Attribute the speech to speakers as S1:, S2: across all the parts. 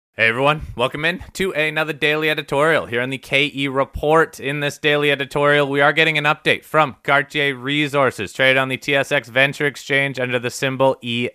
S1: Hey everyone, welcome in to another daily editorial here on the KE Report. In this daily editorial, we are getting an update from Cartier Resources, traded on the TSX Venture Exchange under the symbol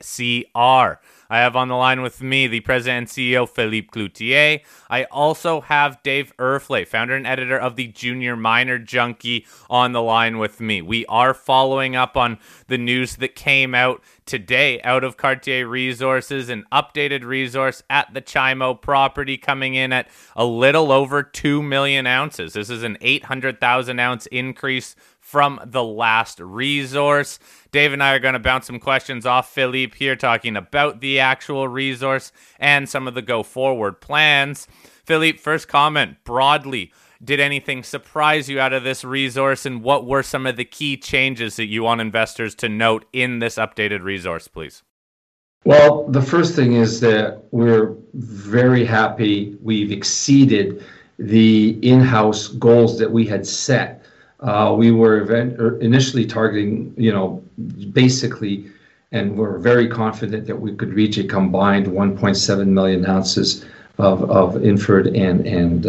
S1: ECR. I have on the line with me the president and CEO, Philippe Cloutier. I also have Dave Erfle, founder and editor of the Junior Miner Junkie, on the line with me. We are following up on the news that came out today out of Cartier Resources, an updated resource at the Chimo property coming in at a little over 2 million ounces. This is an 800,000 ounce increase from the last resource. Dave and I are going to bounce some questions off Philippe here, talking about the actual resource and some of the go-forward plans. Philippe, first comment, broadly, did anything surprise you out of this resource, and what were some of the key changes that you want investors to note in this updated resource, please?
S2: Well, the first thing is that we're very happy we've exceeded the in-house goals that we had set. We were initially targeting, basically, and we're very confident that we could reach a combined 1.7 million ounces of inferred and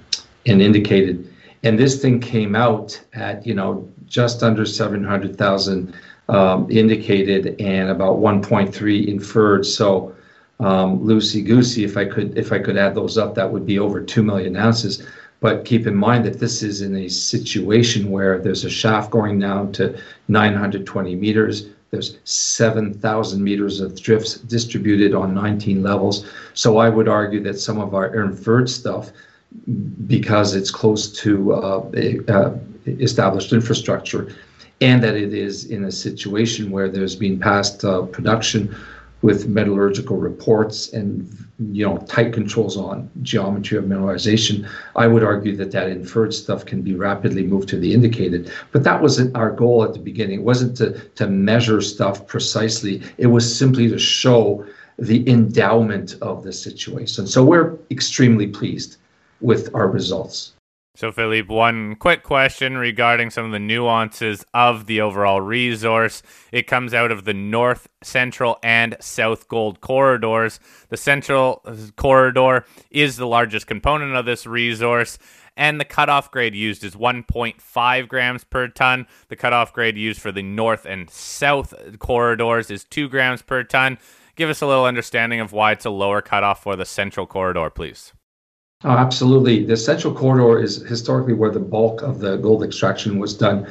S2: indicated. And this thing came out at, just under 700,000 indicated and about 1.3 inferred. So loosey-goosey, if I could add those up, that would be over 2 million ounces. But keep in mind that this is in a situation where there's a shaft going down to 920 meters. There's 7,000 meters of drifts distributed on 19 levels. So I would argue that some of our inferred stuff, because it's close to established infrastructure, and that it is in a situation where there's been past production with metallurgical reports and tight controls on geometry of mineralization, I would argue that inferred stuff can be rapidly moved to the indicated. But that wasn't our goal at the beginning. It wasn't to measure stuff precisely. It was simply to show the endowment of the situation. So we're extremely pleased with our results.
S1: So, Philippe, one quick question regarding some of the nuances of the overall resource. It comes out of the north, central, and south gold corridors. The central corridor is the largest component of this resource, and the cutoff grade used is 1.5 grams per ton. The cutoff grade used for the north and south corridors is 2 grams per ton. Give us a little understanding of why it's a lower cutoff for the central corridor, please.
S2: Oh, absolutely. The central corridor is historically where the bulk of the gold extraction was done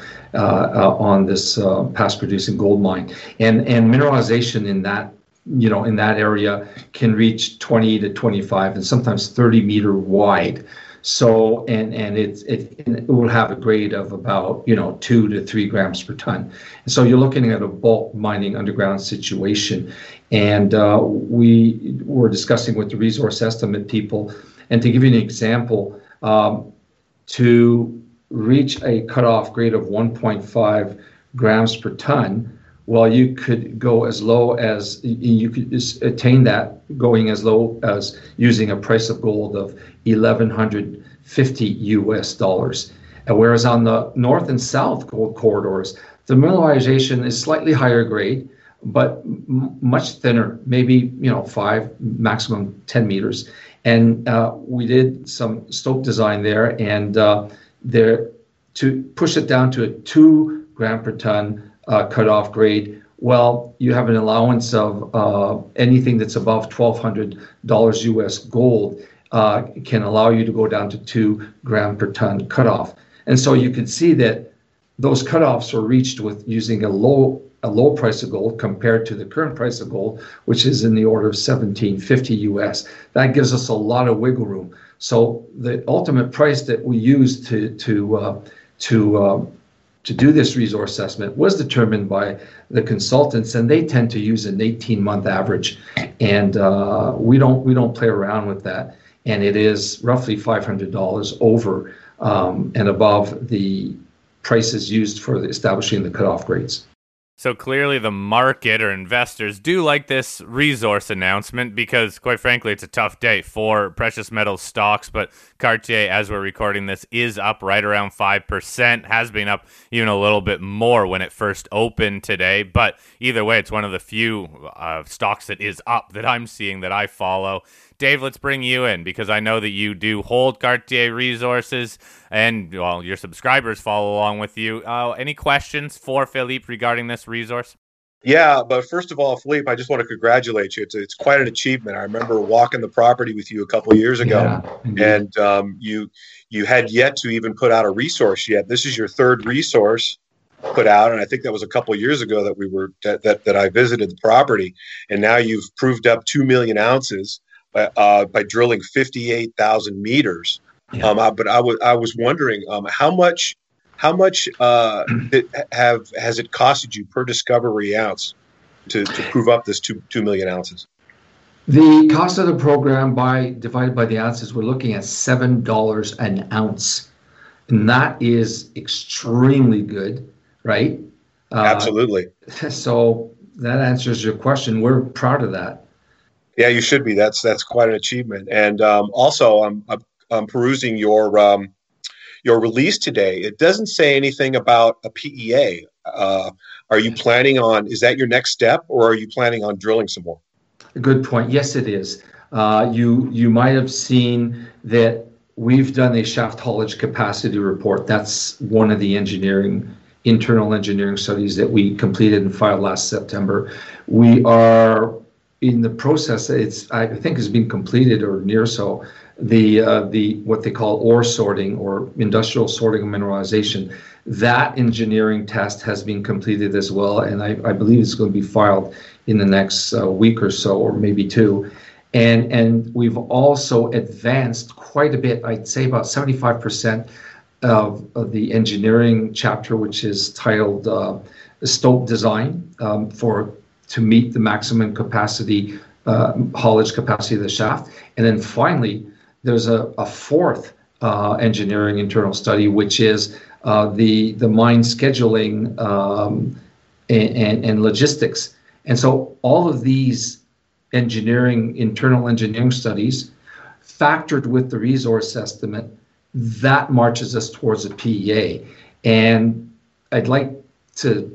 S2: on this past producing gold mine, and mineralization in that area can reach 20 to 25 and sometimes 30 meter wide. So and it will have a grade of about 2 to 3 grams per ton. So you're looking at a bulk mining underground situation, and we were discussing with the resource estimate people. And to give you an example, to reach a cutoff grade of 1.5 grams per ton, well, you could go as low as, you could attain that going as low as using a price of gold of $1,150 US. And whereas on the north and south gold corridors, the mineralization is slightly higher grade, but much thinner, maybe 5, maximum 10 meters. And we did some stope design there, and to push it down to a 2 gram per ton cutoff grade. Well, you have an allowance of anything that's above $1,200 US gold can allow you to go down to 2 gram per ton cutoff. And so you can see that those cutoffs were reached with using a low price of gold compared to the current price of gold, which is in the order of $1,750 US. That gives us a lot of wiggle room. So the ultimate price that we used to do this resource assessment was determined by the consultants, and they tend to use an 18-month average, and we don't play around with that. And it is roughly $500 over and above the prices used for establishing the cutoff grades.
S1: So clearly the market or investors do like this resource announcement because, quite frankly, it's a tough day for precious metal stocks. But Cartier, as we're recording this, is up right around 5%, has been up even a little bit more when it first opened today. But either way, it's one of the few stocks that is up that I'm seeing that I follow. Dave, let's bring you in because I know that you do hold Cartier resources and, well, your subscribers follow along with you. Any questions for Philippe regarding this resource?
S3: Yeah, but first of all, Philippe, I just want to congratulate you. It's quite an achievement. I remember walking the property with you a couple of years ago, and you had yet to even put out a resource yet. This is your third resource put out, and I think that was a couple of years ago that I visited the property, and now you've proved up 2 million ounces by drilling 58,000 meters.
S2: Yeah.
S3: But I was wondering how much has it costed you per discovery ounce to prove up this 2 million ounces?
S2: The cost of the program divided by the ounces, we're looking at $7 an ounce, and that is extremely good, right?
S3: Absolutely.
S2: So that answers your question. We're proud of that.
S3: Yeah, you should be. That's quite an achievement. And also, I'm perusing your release today. It doesn't say anything about a PEA. Are you planning on, is that your next step, or are you planning on drilling some more?
S2: Good point. Yes, it is. You might have seen that we've done a shaft haulage capacity report. That's one of the internal engineering studies that we completed and filed last September. We are in the process. I think has been completed or near so. The what they call ore sorting or industrial sorting of mineralization. That engineering test has been completed as well, and I believe it's going to be filed in the next week or so, or maybe two. And we've also advanced quite a bit. I'd say about 75% of the engineering chapter, which is titled stope design to meet the maximum capacity, haulage capacity of the shaft. And then finally, there's a fourth engineering internal study, which is the mine scheduling and logistics. And so all of these internal engineering studies factored with the resource estimate, that marches us towards a PEA. And I'd like to,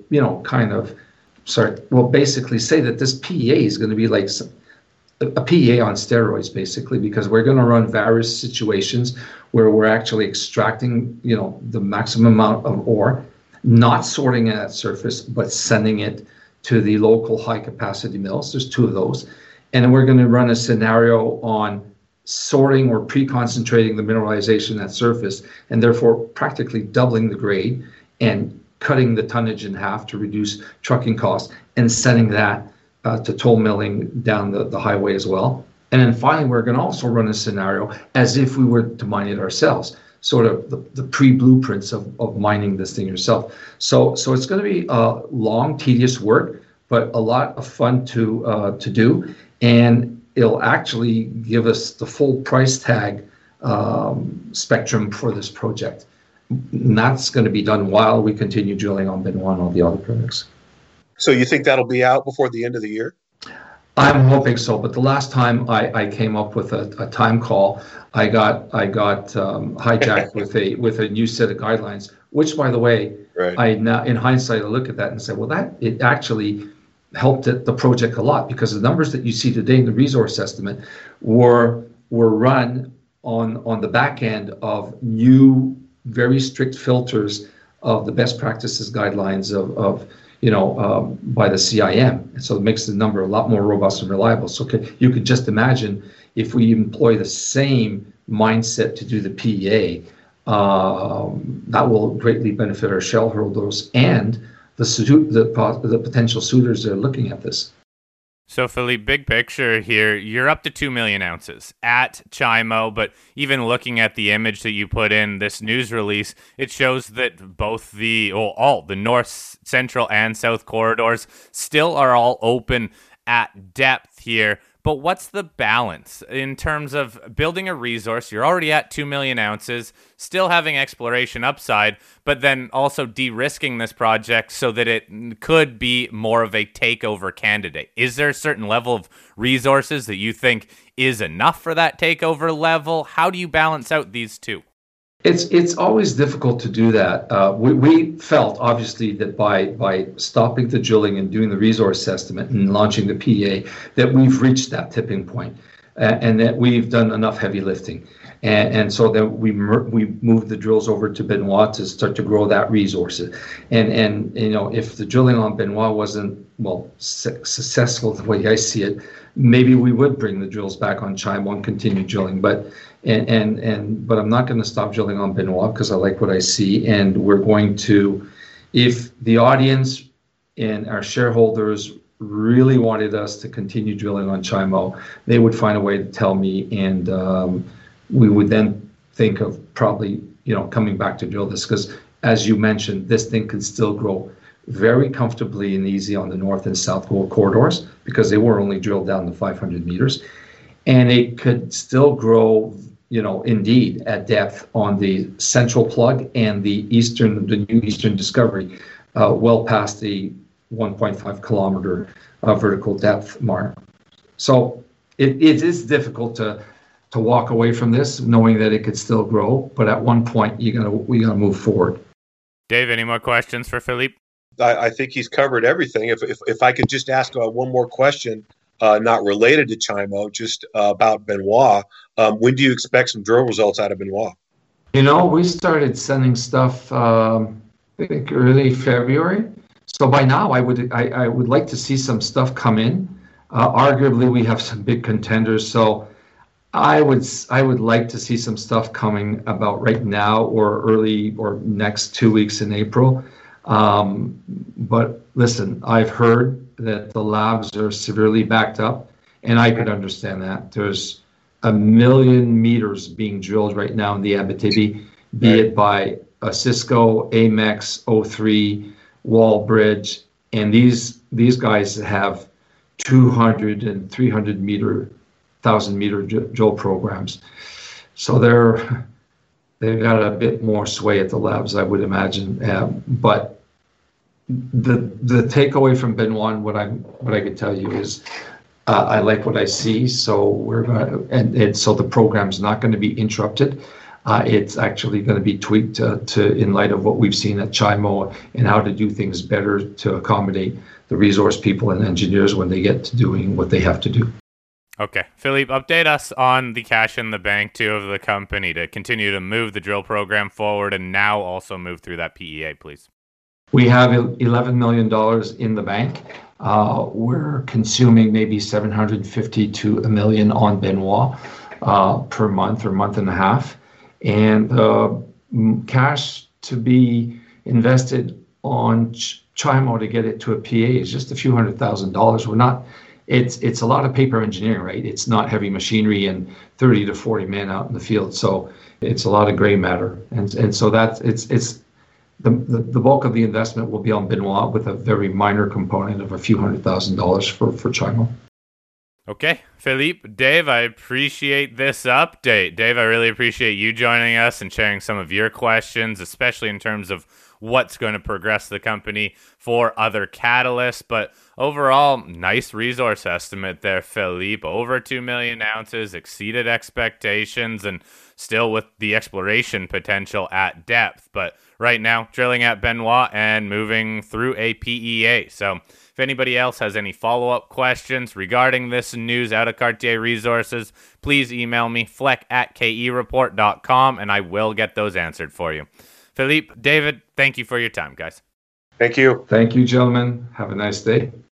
S2: basically say that this PEA is going to be like a PEA on steroids, basically, because we're going to run various situations where we're actually extracting, the maximum amount of ore, not sorting it at surface, but sending it to the local high capacity mills. There's two of those. And then we're going to run a scenario on sorting or pre-concentrating the mineralization at surface, and therefore practically doubling the grade and cutting the tonnage in half to reduce trucking costs, and sending that to toll milling down the highway as well. And then finally, we're going to also run a scenario as if we were to mine it ourselves, sort of the pre-blueprints of mining this thing yourself. So it's going to be long, tedious work, but a lot of fun to do. And it'll actually give us the full price tag spectrum for this project. And that's going to be done while we continue drilling on Benoit and all the other projects.
S3: So you think that'll be out before the end of the year?
S2: I'm hoping so, but the last time I came up with a time call, I got hijacked with a new set of guidelines. Which, by the way,
S3: right.
S2: I now in hindsight I look at that and say, well, it actually helped the project a lot, because the numbers that you see today in the resource estimate were run on the back end of new, very strict filters of the best practices guidelines of by the CIM. And so it makes the number a lot more robust and reliable. So you could just imagine if we employ the same mindset to do the PEA, that will greatly benefit our shareholders and the potential suitors that are looking at this.
S1: So, Philippe, big picture here, you're up to 2 million ounces at Chimo, but even looking at the image that you put in this news release, it shows that both the north, central, and south corridors still are all open at depth here. But what's the balance in terms of building a resource? You're already at 2 million ounces, still having exploration upside, but then also de-risking this project so that it could be more of a takeover candidate. Is there a certain level of resources that you think is enough for that takeover level? How do you balance out these two?
S2: It's always difficult to do that. We felt, obviously, that by stopping the drilling and doing the resource estimate and launching the PEA, that we've reached that tipping point. and that we've done enough heavy lifting. And so then we moved the drills over to Benoit to start to grow that resource. And if the drilling on Benoit wasn't successful the way I see it, maybe we would bring the drills back on Chimo and continue drilling. But I'm not going to stop drilling on Benoit because I like what I see, and we're going to, if the audience and our shareholders really wanted us to continue drilling on Chimo, they would find a way to tell me, and we would then think of probably coming back to drill this, because as you mentioned, this thing could still grow very comfortably and easy on the north and south gold corridors because they were only drilled down to 500 meters, and it could still grow indeed at depth on the central plug and the new eastern discovery, well past the 1.5 kilometer vertical depth mark. So it is difficult to walk away from this knowing that it could still grow, but at one point we gotta move forward.
S1: Dave, any more questions for Philippe?
S3: I think he's covered everything. If I could just ask one more question, not related to Chimo, just about Benoit. When do you expect some drill results out of Benoit?
S2: We started sending stuff, I think early February. So by now, I would like to see some stuff come in. Arguably, we have some big contenders. So I would like to see some stuff coming about right now or early or next 2 weeks in April. But listen, I've heard that the labs are severely backed up, and I could understand that. There's 1 million meters being drilled right now in the Abitibi, be it by Cisco, Amex, O3, Wallbridge, and these guys have 200 and 300 meter, 1,000 meter drill programs. So they've got a bit more sway at the labs, I would imagine. But the takeaway from Benoit, what I could tell you is I like what I see. So we're gonna, and so the program's not going to be interrupted. It's actually going to be tweaked to in light of what we've seen at Chimo and how to do things better to accommodate the resource people and engineers when they get to doing what they have to do.
S1: Okay. Philippe, update us on the cash in the bank too of the company to continue to move the drill program forward and now also move through that PEA, please.
S2: We have $11 million in the bank. We're consuming maybe $750 to $1 million on Benoit per month or month and a half. And cash to be invested on Chimo to get it to a PA is just a few $100,000. We're not. It's a lot of paper engineering, right? It's not heavy machinery and 30 to 40 men out in the field. So it's a lot of gray matter, and so that's it's the bulk of the investment will be on Benoit with a very minor component of a few $100,000 for Chimo.
S1: Okay, Philippe, Dave, I appreciate this update. Dave, I really appreciate you joining us and sharing some of your questions, especially in terms of what's going to progress the company for other catalysts. But overall, nice resource estimate there, Philippe. Over 2 million ounces, exceeded expectations, and still with the exploration potential at depth. But right now, drilling at Benoit and moving through a PEA. So if anybody else has any follow-up questions regarding this news out of Cartier Resources, please email me, fleck@kereport.com, and I will get those answered for you. Philippe, David, thank you for your time, guys.
S3: Thank you.
S2: Thank you, gentlemen. Have a nice day.